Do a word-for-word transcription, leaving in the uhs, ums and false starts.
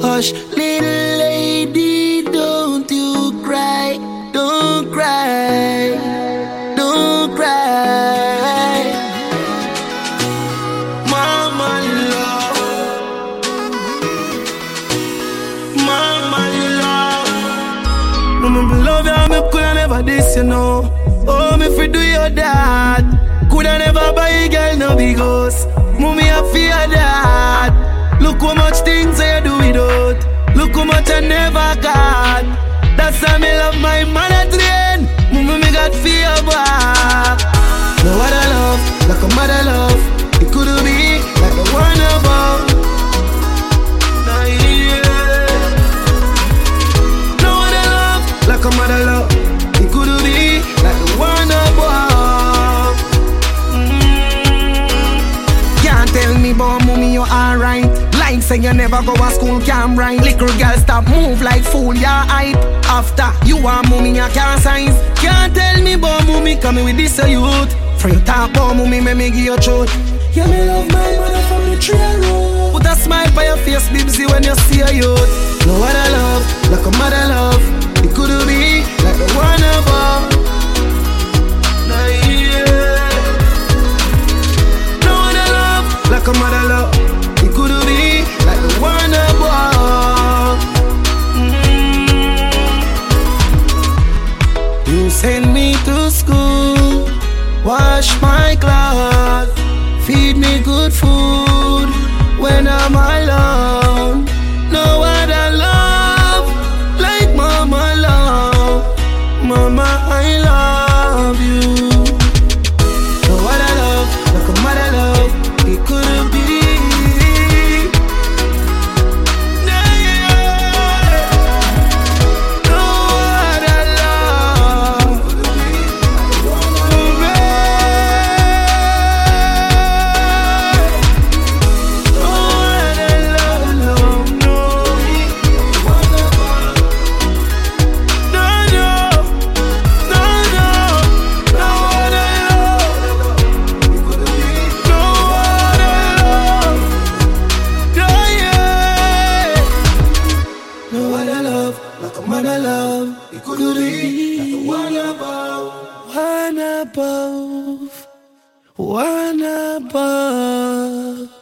Hush, little lady, don't you cry, don't cry, don't cry. Mama love, mama love. Mama love you, me coulda never this, you know. Oh, me fi do your dad. Coulda never buy a girl no big house. Mommy, I fear that. Look how much things I do without. Look how much I never got. That's why me love my mother train. Mommy, me got fear back. No other love, like a mother love. It could be like the one above. Nah, yeah. No other love, like a mother love. It could be like the one above. Mm. Can't tell me about mommy you're alright. Like say you never go to school, can't write. Little girl stop move like fool, you're hype. After you are mommy, you can't signs. Can't tell me about mommy, coming with this a youth. From you talk about mommy, me me give you truth. Yeah, me love my mother from the tree road. Put a smile by your face, Bibsy, when you see a youth. No other love, like a mother love. It could be like the one above. Nah, yeah. No other love, like a mother love. It could be like the one above. Mm. You send me to school, wash my clothes, feed me good food when I'm alone. No other love like mama love. Mama, I love you. No other love like a mother love. It couldn't be. One above, one above.